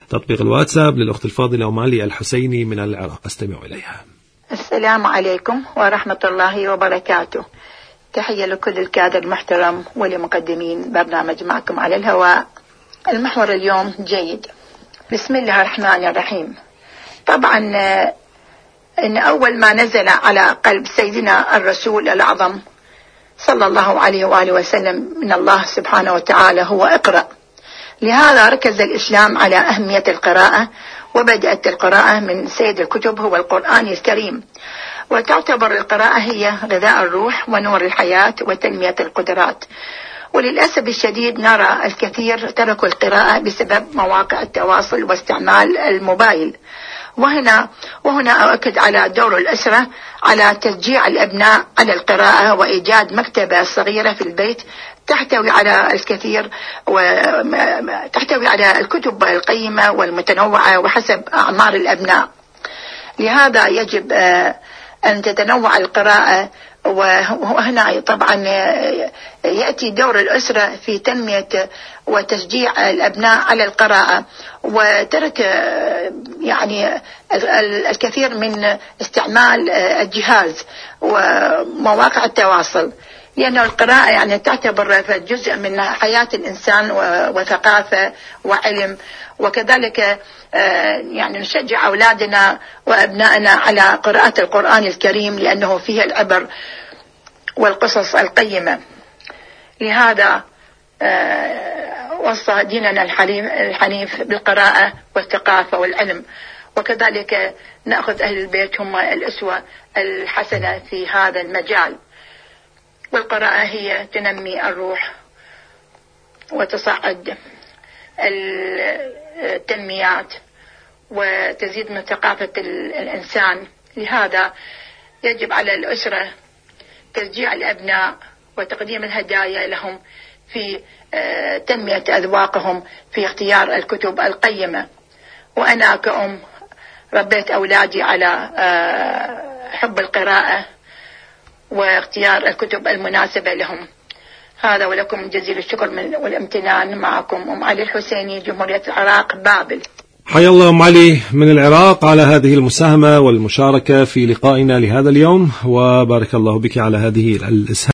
تطبيق الواتساب للأخت الفاضلة أم علي الحسيني من العراق، أستمع إليها. السلام عليكم ورحمة الله وبركاته. تحية لكل الكادر المحترم ولمقدمين برنامج معكم على الهواء. المحور اليوم جيد. بسم الله الرحمن الرحيم. طبعا إن أول ما نزل على قلب سيدنا الرسول الأعظم صلى الله عليه وآله وسلم من الله سبحانه وتعالى هو اقرأ. لهذا ركز الإسلام على أهمية القراءة، وبدأت القراءة من سيد الكتب هو القرآن الكريم، وتعتبر القراءة هي غذاء الروح ونور الحياة وتنمية القدرات. وللأسف الشديد نرى الكثير تركوا القراءة بسبب مواقع التواصل واستعمال الموبايل. وهنا أؤكد على دور الأسرة على تشجيع الأبناء على القراءة وإيجاد مكتبة صغيرة في البيت تحتوي على الكثير وتحتوي على الكتب القيمة والمتنوعة وحسب أعمار الأبناء. لهذا يجب أن تتنوع القراءة، وهنا طبعا يأتي دور الأسرة في تنمية وتشجيع الأبناء على القراءة، وترك يعني الكثير من استعمال الجهاز ومواقع التواصل، لأن القراءة يعني تعتبر جزء من حياة الإنسان وثقافة وعلم. وكذلك يعني نشجع أولادنا وأبنائنا على قراءة القرآن الكريم لأنه فيه العبر والقصص القيمة. لهذا وصى ديننا الحنيف بالقراءة والثقافة والعلم، وكذلك نأخذ أهل البيت هم الأسوة الحسنة في هذا المجال. والقراءة هي تنمي الروح وتصعد التنميات وتزيد من ثقافة الإنسان. لهذا يجب على الأسرة تشجيع الأبناء وتقديم الهدايا لهم في تنمية أذواقهم في اختيار الكتب القيمة. وأنا كأم ربيت أولادي على حب القراءة واختيار الكتب المناسبة لهم. هذا ولكم جزيل الشكر والامتنان. معكم أم علي الحسيني، جمهورية العراق، بابل. حيا الله أم علي من العراق على هذه المساهمة والمشاركة في لقائنا لهذا اليوم، وبارك الله بك على هذه الإسهام.